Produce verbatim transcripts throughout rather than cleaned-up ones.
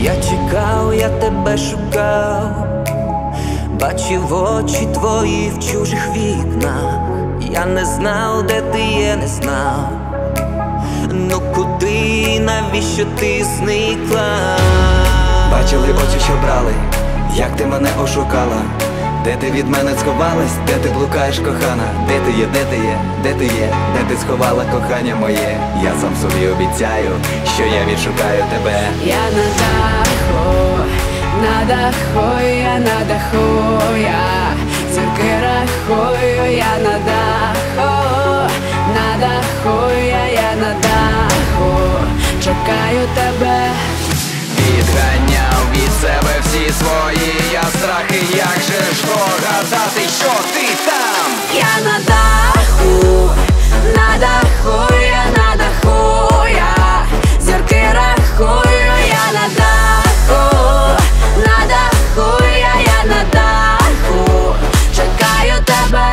Я чекав, я тебе шукав, бачив очі твої в чужих вікнах. Я не знав, де ти є, не знав. Ну куди, навіщо ти зникла? Бачили очі, що брали, як ти мене ошукала. Де ти від мене сховалась, де ти блукаєш, кохана? Де ти є, де ти є, де ти є, де ти сховала кохання моє? Я сам собі обіцяю, що я відшукаю тебе. Я на даху, на даху, я на даху, я зірки рахую, я на даху, на даху, я, я на даху, чекаю тебе. Відганяв від себе всі свої я страхи, як же ж догадати, що ти там? Я на даху, на даху, я на даху, я зірки рахую, я на даху, на даху, я, я на даху, чекаю тебе.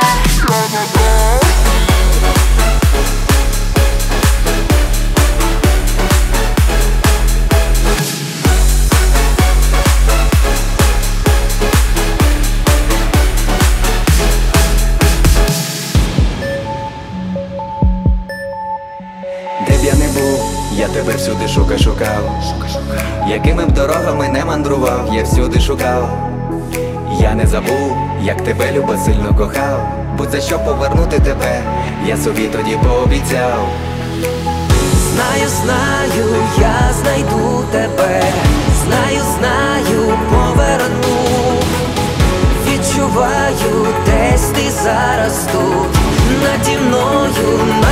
Де б я не був, я тебе всюди шука шукав. Якими б дорогами не мандрував, я всюди шукав. Я не забув, як тебе любо сильно кохав. Будь за що повернути тебе, я собі тоді пообіцяв. Знаю, знаю, я знайду тебе. Знаю, знаю, поверну. Відчуваю, десь ти зараз тут, наді мною.